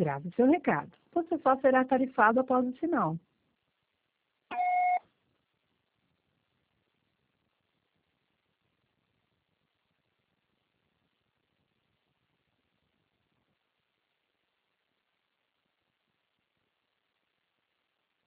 Grave seu recado. Você só será tarifado após o sinal.